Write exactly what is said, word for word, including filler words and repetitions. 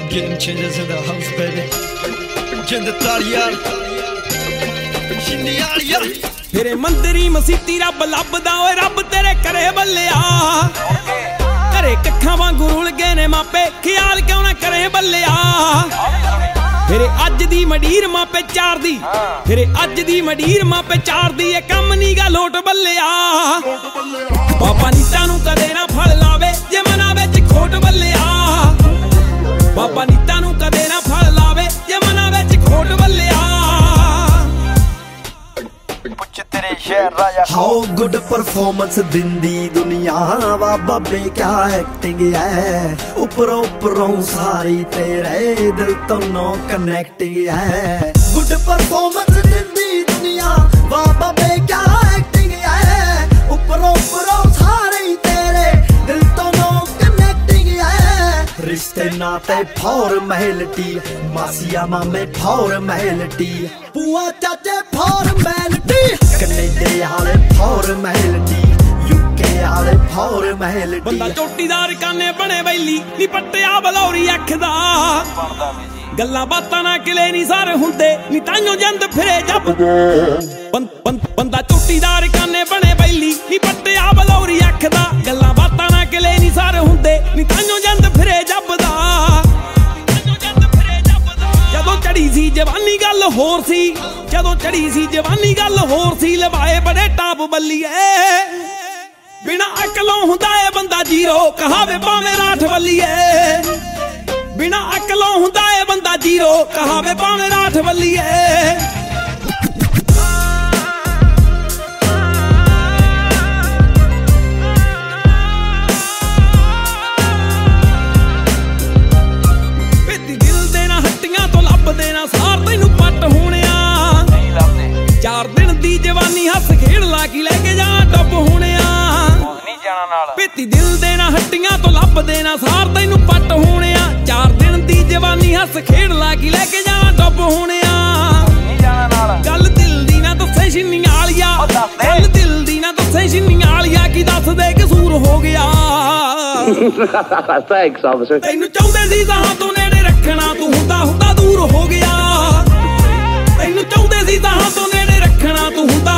Game changers in the house, baby. Jind taaliyan, shinniyaaliyan. ਤੇਰੇ ਮੰਦਰੀ ਮਸੀਤੀ ਰੱਬ ਲੱਭਦਾ ਓਏ ਰੱਬ ਤੇਰੇ ਕਰੇ ਬੱਲਿਆ ਘਰੇ ਕੱਖਾਂ ਵਾਂਗੂ ਰੁਲ ਗਏ ਨੇ ਮਾਪੇ ਖਿਆਲ ਕਿਉਂ ਨਾ ਕਰੇ ਬੱਲਿਆ ਤੇਰੇ ਅੱਜ ਦੀ ਮਡੀਰ ਮਾਪੇ ਚਾਰ ਦੀ ਤੇਰੇ ਅੱਜ ਦੀ ਮਡੀਰ ਮਾਪੇ ਚਾਰ ਦੀ ਇਹ ਕੰਮ ਨੀ ਗਾ ਲੋਟ ਬੱਲਿਆ ਬਾਬਾ ਨੀਤਾਂ ਨੂੰ ਕਦੇ ਨਾ ਫਲ ਲਾਵੇ ਜੇ ਮਨਾਂ ਵਿੱਚ ਖੋਟ ਬੱਲਿਆ ਬਾਬਾ ਨੀਤਾਂ ਨੂੰ ਕਦੇ ਨਾ ਫਲ ਲਾਵੇ ਜੇ ਮਨਾਂ ਵਿੱਚ ਖੋਟ ਬੱਲਿਆ How good performance ਦਿੰਦੀ ਦੁਨੀਆ ਵਾ ਬਾਬੇ ਕਿਆ ਐਕਟਿੰਗ ਹੈ ਉੱਪਰੋਂ ਉੱਪਰੋਂ ਸਾਰੀ ਤੇਰੇ ਦਿਲ ਤੋਂ ਨੋ ਕਨੈਕਟਿੰਗ ਹੈ good performance ਦਿੰਦੀ ਦੁਨੀਆ ਵਾ ਬਾਬੇ ਕਿਆ ਐਕਟਿੰਗ ਹੈ ਉੱਪਰੋਂ ਉੱਪਰੋਂ ਸਾਰੀ ਤੇਰੇ ਦਿਲ ਤੋਂ ਨੋ ਕਨੈਕਟਿੰਗ ਹੈ ਰਿਸ਼ਤੇ ਨਾਤੇ ਫਾਰਮੈਲਿਟੀ ਮਾਸੀਆ ਮਾਮੇ ਫਾਰਮੈਲਿਟੀ ਪੂਆ ਚਾਚੇ ਫਾਰਮੈਲਿਟੀ ਕੈਨੇਡਾ ਵਾਲੇ ਫਾਰਮੈਲਿਟੀ ਯੂਕੇ ਵਾਲੇ ਫਾਰਮੈਲਿਟੀ ਬੰਦਾ ਚੋਟੀਦਾਰ ਕਾਨੇ ਬਣੇ ਬੈਲੀ ਨੀ ਪੱਟਿਆ ਬਲੌਰੀ ਅੱਖ ਦਾ ਗੱਲਾਂ ਬਾਤਾਂ ਨਾ ਕਿਲੇ ਨੀ ਸਾਰੇ ਹੁੰਦੇ ਨੀ ਤਾਈਓ ਜੰਦ ਫਿਰੇ ਜੱਬ ਬੰਦਾ ਚੋਟੀਦਾਰ ਕਾਨੇ ਬਣੇ ਬੈਲੀ ਨੀ ਪੱਟਿਆ ਬਲੌਰੀ ਅੱਖ ਦਾ ਗੱਲਾਂ ਬਾਤਾਂ ਨਾ ਕਿਲੇ ਨੀ ਸਾਰੇ ਹੁੰਦੇ ਨੀ ਤਾਈਓ ਜੰਦ ਫਿਰੇ ਜੱਬ ਦਾ ਜਦੋਂ ਚੜੀ ਸੀ ਜਵਾਨੀ ਗੱਲ ਹੋਰ ਸੀ ਜਦੋਂ ਚੜੀ ਸੀ ਜਵਾਨੀ ਗੱਲ ਹੋਰ ਸੀ ਲਵਾਏ ਬੜੇ ਟਾਪ ਬੱਲੀਏ ਬਿਨਾ ਅਕਲੋਂ ਹੁੰਦਾ ਏ ਬੰਦਾ ਜੀਰੋ ਕਹਾਵੇ ਭਾਵੇਂ ਰਾਠ ਬੱਲੀਏ ਬਿਨਾ ਅਕਲੋਂ ਹੁੰਦਾ ਏ ਬੰਦਾ ਜੀਰੋ ਕਹਾਵੇ ਭਾਵੇਂ ਰਾਠ ਬੱਲੀਏ ਦੇਣਾ ਸਾਰ ਤੈਨੂੰ ਪੱਟ ਹੋਣਿਆ ਨਹੀਂ ਲੱਭਦੇ ਚਾਰ ਦਿਨ ਦੀ ਜਵਾਨੀ ਹੱਸ ਖੇਡ ਲਾ ਕੇ ਲੈ ਕੇ ਜਾ ਡੱਬ ਹੋਣਿਆ ਨਹੀਂ ਜਾਣਾ ਨਾਲ ਪੇਤੀ ਦਿਲ ਦੇਣਾ ਹੱਟੀਆਂ ਤੋਂ ਲੱਭ ਦੇਣਾ ਸਾਰ ਤੈਨੂੰ ਪੱਟ ਹੋਣਿਆ ਚਾਰ ਦਿਨ ਦੀ ਜਵਾਨੀ ਹੱਸ ਖੇਡ ਲਾ ਕੇ ਲੈ ਕੇ ਜਾ ਡੱਬ ਹੋਣਿਆ ਨਹੀਂ ਜਾਣਾ ਨਾਲ ਗੱਲ ਦਿਲ ਦੀ ਨਾ ਦੱਸੇ ਛਿੰਨੀਆਂ ਵਾਲੀਆ ਗੱਲ ਦਿਲ ਦੀ ਨਾ ਦੱਸੇ ਛਿੰਨੀਆਂ ਵਾਲੀਆ ਕੀ ਦੱਸ ਦੇ ਕਸੂਰ ਹੋ ਗਿਆ ਥੈਂਕਸ ਆਫਿਸਰ ਤੈਨੂੰ ਚਾਹੁੰਦੇ ਸੀ ਤਾਂ ਤੂੰ ਨੇੜੇ ਰੱਖਣਾ ਤੂੰ ਹੁੰਦਾ ਹੁੰਦਾ ਦੂਰ ਹੋ ਗਿਆ ਤੈਨੂੰ ਚਾਹੁੰਦੇ ਸੀ ਤਾਂ ਤੂੰ ਨੇੜੇ ਰੱਖਣਾ ਤੂੰ ਹੁੰਦਾ